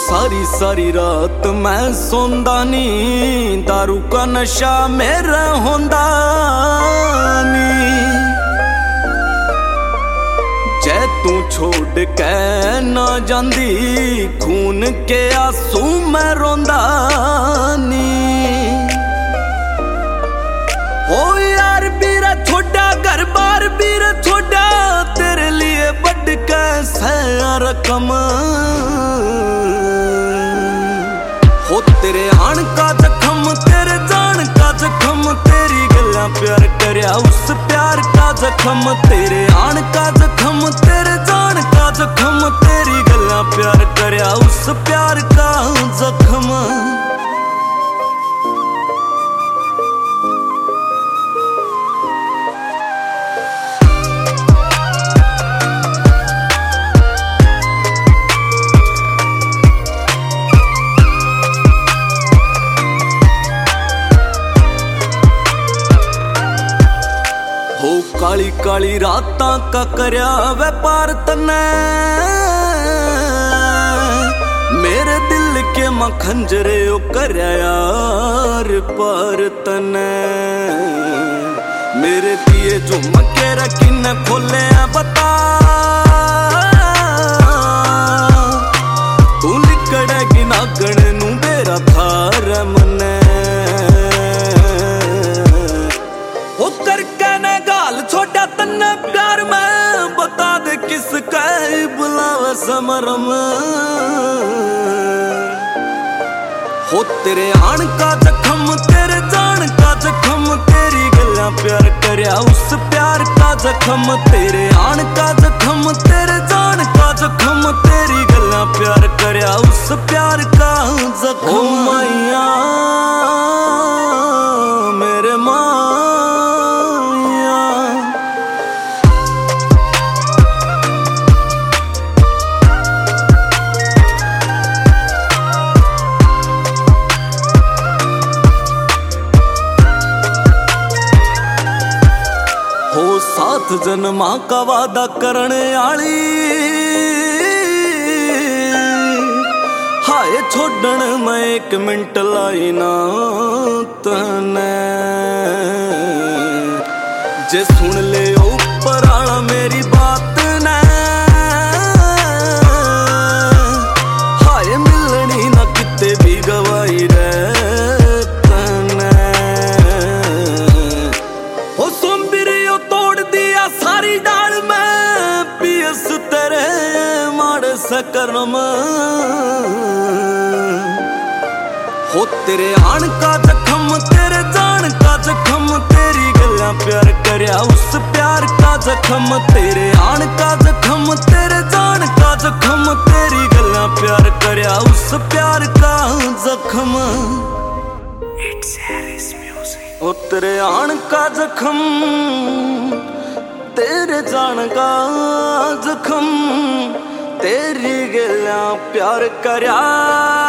सारी सारी रात मैं सोंदा नी, दारू का नशा मेरा होंदा नी। जे तू छोड़ के ना जांदी, खून के आंसू मैं रोंदा नी। ओ यार बीरा छोड़ा घर बार बीरा छोड़ा, तेरे लिए बड़ कैसा रकम। हो तेरे आन का जख्म तेरे जान का जख्म, तेरी गल्ला प्यार करया उस प्यार का जख्म। तेरे आन का जख्म तेरे जान का जख्म, तेरी गल्ला प्यार करया उस प्यार का जख्म। हो काली काली रातां का करया व्यापार तन्ने, मेरे दिल के मां खंजरे ओ करया यार पार तन्ने। मेरे दिए जो मकेरा किन्ने खोले बता, तू लिकड़ेगी नागण नू बेरा थार मने। हो करके ने गाल छोड़ा तन्ने प्यार में, बता दे किसका बुलावा समरम। हो तेरे आन का जख्म तेरे जान का जख्म, तेरी गल्ला प्यार करया उस प्यार का जख्म। तेरे आन का जख्म तेरे जान का जख्म, तेरी गल्ला प्यार करया उस प्यार का जख्म। ओ मैया मेरे माँ हो, सात जन्मा का वादा करने आली, हाय छोड़न मैं एक मिनट लाई ना तने। जे सुन ले ऊपर आला मेरी बात ने, हाय मिलनी ना किते भी गवाई रे तने। हो सोम्बिरियो तोड़ दिया सारी डाल में, पियस तेरे माड़ सकरम। हो तेरे आन का जख्म तेरे जान का जख्म, तेरी गल्ला प्यार करया उस प्यार का जख्म। तेरे आन का जख्म तेरे जान का जख्म, तेरी गल्ला प्यार करया उस प्यार का जख्म। ओ तेरे आन का जख्म तेरे जान का जख्म, तेरी गल्ला प्यार करया